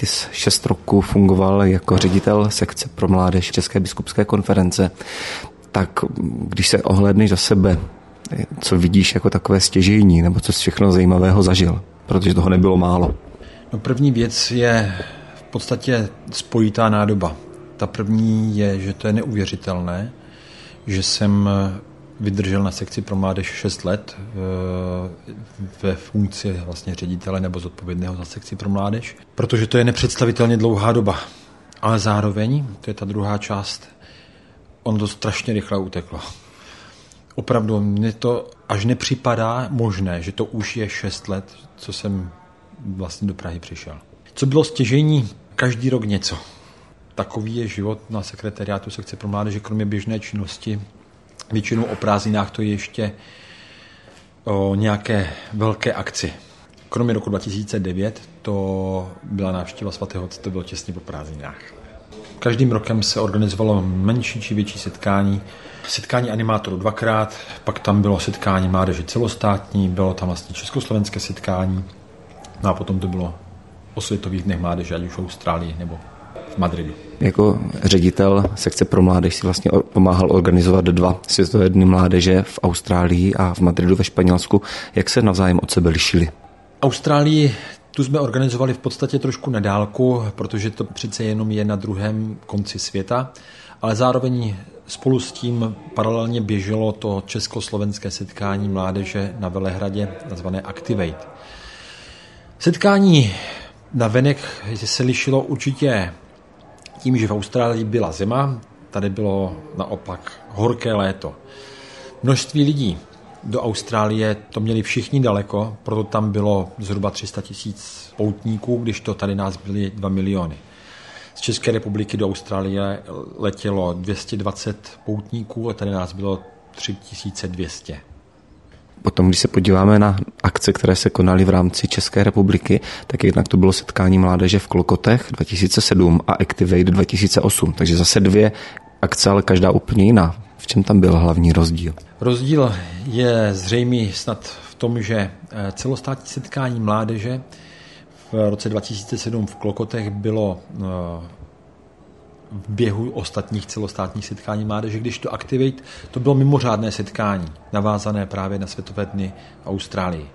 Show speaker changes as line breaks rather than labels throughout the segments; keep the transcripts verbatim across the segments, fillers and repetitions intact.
ty jsi šest roků fungoval jako ředitel sekce pro mládež České biskupské konference. Tak když se ohlédneš za sebe, co vidíš jako takové stěžejní, nebo co jsi všechno zajímavého zažil? Protože toho nebylo málo.
No, první věc je v podstatě spojitá nádoba. Ta první je, že to je neuvěřitelné, že jsem vydržel na sekci pro mládež šest let ve funkci vlastně ředitele nebo zodpovědného za sekci pro mládež, protože to je nepředstavitelně dlouhá doba. Ale zároveň, to je ta druhá část, on to strašně rychle uteklo. Opravdu mně to až nepřipadá možné, že to už je šest let, co jsem vlastně do Prahy přišel. Co bylo stěžejní? Každý rok něco. Takový je život na sekretariátu sekce pro mládež, kromě běžné činnosti. Většinou o prázdninách to je ještě o nějaké velké akci. Kromě roku dva tisíce devět to byla návštěva svatého Otce, to bylo těsně po prázdninách. Každým rokem se organizovalo menší či větší setkání. Setkání animátorů dvakrát, pak tam bylo setkání mládeže celostátní, bylo tam vlastně československé setkání, no a potom to bylo o světových dnech mládeže, ať už v Austrálii nebo v Madridu.
Jako ředitel sekce pro mládež si vlastně pomáhal organizovat dva světové dny mládeže v Austrálii a v Madridu ve Španělsku. Jak se navzájem od sebe lišili?
Austrálii tu jsme organizovali v podstatě trošku na dálku, protože to přece jenom je na druhém konci světa, ale zároveň spolu s tím paralelně běželo to československé setkání mládeže na Velehradě, nazvané Activate. Setkání na venek se lišilo určitě tím, že v Austrálii byla zima, tady bylo naopak horké léto. Množství lidí do Austrálie to měli všichni daleko, proto tam bylo zhruba tři sta tisíc poutníků, když to tady nás byly dva miliony. Z České republiky do Austrálie letělo dvě stě dvacet poutníků a tady nás bylo tři tisíce dvě stě.
Potom, když se podíváme na akce, které se konaly v rámci České republiky, tak jednak to bylo setkání mládeže v Klokotech dva tisíce sedm a Activate dva tisíce osm. Takže zase dvě akce, ale každá úplně jiná. V čem tam byl hlavní rozdíl?
Rozdíl je zřejmý snad v tom, že celostátní setkání mládeže v roce dva tisíce sedm v Klokotech bylo v běhu ostatních celostátních setkání mládeže, když to Activate, to bylo mimořádné setkání, navázané právě na světové dny v Austrálii.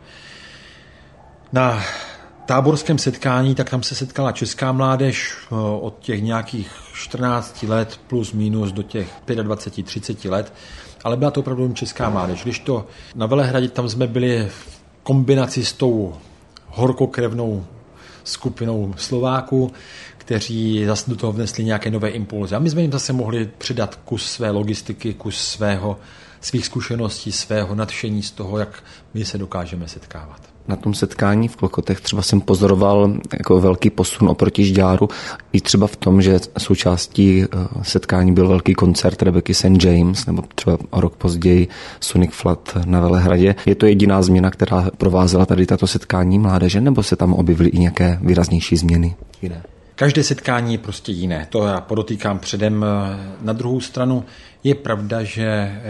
Na táborském setkání, tak tam se setkala česká mládež od těch nějakých čtrnácti let plus minus do těch dvacet pět třicet let, ale byla to opravdu česká mládež. Když to na Velehradě, tam jsme byli v kombinaci s tou horkokrevnou skupinou Slováků, kteří zase do toho vnesli nějaké nové impulzy. A my jsme jim zase mohli přidat kus své logistiky, kus svého, svých zkušeností, svého nadšení z toho, jak my se dokážeme setkávat.
Na tom setkání v Klokotech třeba jsem pozoroval jako velký posun oproti Žďáru i třeba v tom, že součástí setkání byl velký koncert Rebecky Saint James nebo třeba o rok později Sonic Flood na Velehradě. Je to jediná změna, která provázela tady tato setkání mládeže, nebo se tam objevily i nějaké výraznější změny? Jiné.
Každé setkání je prostě jiné, to já podotýkám předem. Na druhou stranu je pravda, že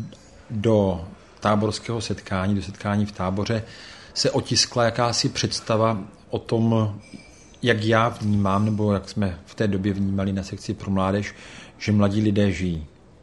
do táborského setkání, do setkání v Táboře se otiskla jakási představa o tom, jak já vnímám, nebo jak jsme v té době vnímali na sekci pro mládež, že mladí lidé žijí.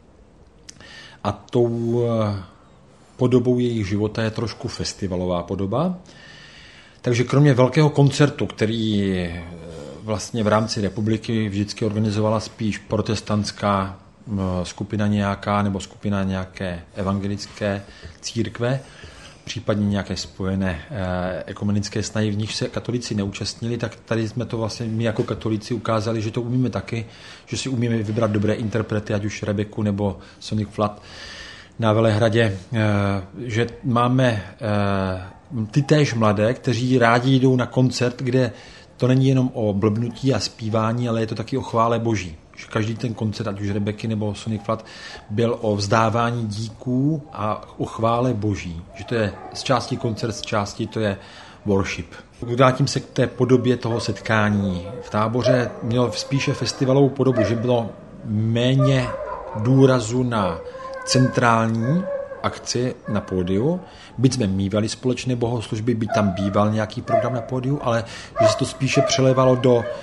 A tou podobou jejich života je trošku festivalová podoba. Takže kromě velkého koncertu, který vlastně v rámci republiky vždycky organizovala spíš protestantská skupina nějaká nebo skupina nějaké evangelické církve, případně nějaké spojené eh, ekumenické snahy, v nich se katolíci neúčastnili, tak tady jsme to vlastně my jako katolíci ukázali, že to umíme taky, že si umíme vybrat dobré interprety, ať už Rebeku nebo Sonic Flood na Velehradě, eh, že máme eh, ty též mladé, kteří rádi jdou na koncert, kde to není jenom o blbnutí a zpívání, ale je to taky o chvále Boží. Že každý ten koncert, ať už Rebeky nebo Sonic Flood, byl o vzdávání díků a o chvále Boží. Že to je z části koncert, z části to je worship. Vrátím se k té podobě toho setkání v Táboře. Mělo spíše festivalovou podobu, že bylo méně důrazu na centrální akci na pódiu. Byť jsme mívali společné bohoslužby, byť tam býval nějaký program na pódiu, ale že se to spíše přelévalo do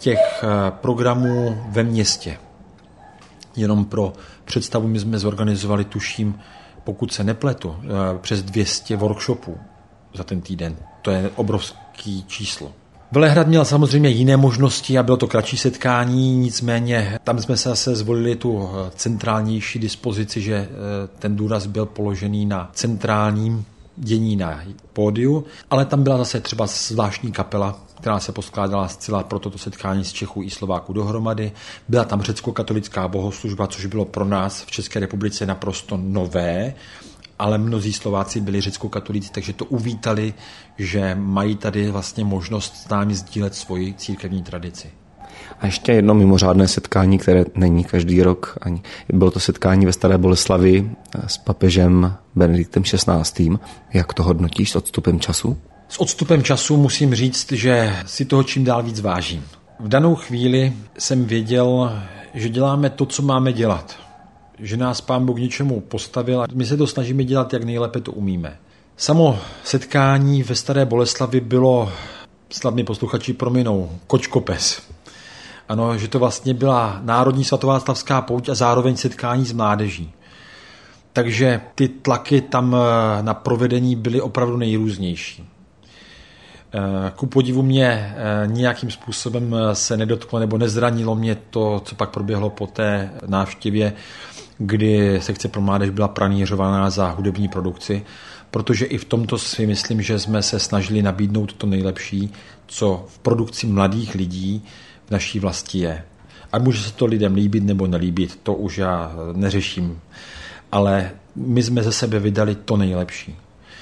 těch programů ve městě. Jenom pro představu, my jsme zorganizovali, tuším, pokud se nepletu, přes dvě stě workshopů za ten týden. To je obrovský číslo. Velehrad měl samozřejmě jiné možnosti a bylo to kratší setkání, nicméně tam jsme se zase zvolili tu centrálnější dispozici, že ten důraz byl položený na centrálním dění na pódiu, ale tam byla zase třeba zvláštní kapela, která se poskládala zcela pro toto setkání z Čechů i Slováků dohromady. Byla tam řecko-katolická bohoslužba, což bylo pro nás v České republice naprosto nové, ale mnozí Slováci byli řecko-katolíci, takže to uvítali, že mají tady vlastně možnost s námi sdílet svoji církevní tradici.
A ještě jedno mimořádné setkání, které není každý rok. Ani. Bylo to setkání ve Staré Boleslavi s papežem Benediktem šestnáctým. Jak to hodnotíš s odstupem času?
S odstupem času musím říct, že si toho čím dál víc vážím. V danou chvíli jsem věděl, že děláme to, co máme dělat. Že nás Pán Bůh k něčemu postavil a my se to snažíme dělat, jak nejlépe to umíme. Samo setkání ve Staré Boleslavi bylo, snad mi posluchači prominou, kočkopes. Ano, že to vlastně byla národní svatováclavská pouť a zároveň setkání s mládeží. Takže ty tlaky tam na provedení byly opravdu nejrůznější. Ku podivu mě nějakým způsobem se nedotklo nebo nezranilo mě to, co pak proběhlo po té návštěvě, kdy sekce pro mládež byla pranířovaná za hudební produkci, protože i v tomto si myslím, že jsme se snažili nabídnout to nejlepší, co v produkci mladých lidí v naší vlasti je. A může se to lidem líbit nebo nelíbit, to už já neřeším. Ale my jsme ze sebe vydali to nejlepší.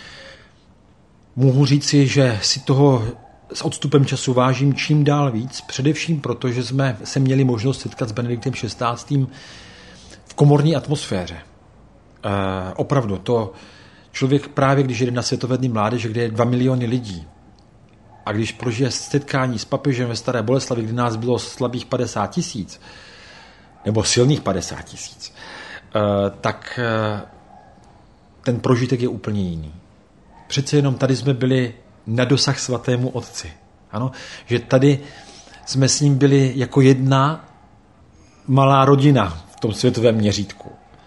Mohu říci, že si toho s odstupem času vážím čím dál víc, především proto, že jsme se měli možnost setkat s Benediktem šestnáctým v komorní atmosféře. E, opravdu, to člověk právě, když jde na Světové dny mládeže, kde je dva miliony lidí, a když prožije setkání s papežem ve Staré Boleslavi, kdy nás bylo slabých padesát tisíc, nebo silných padesát tisíc, tak ten prožitek je úplně jiný. Přece jenom tady jsme byli na dosah svatému Otci. Ano, že tady jsme s ním byli jako jedna malá rodina v tom světovém měřítku.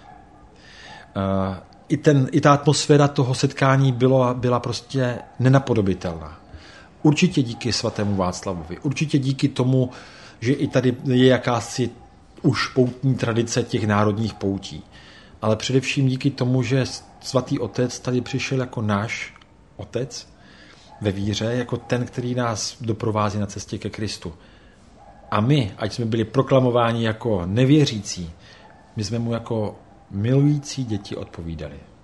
I, ten, i ta atmosféra toho setkání bylo, byla prostě nenapodobitelná. Určitě díky svatému Václavovi, určitě díky tomu, že i tady je jakási už poutní tradice těch národních poutí. Ale především díky tomu, že svatý Otec tady přišel jako náš Otec ve víře, jako ten, který nás doprovází na cestě ke Kristu. A my, ať jsme byli proklamováni jako nevěřící, my jsme mu jako milující děti odpovídali.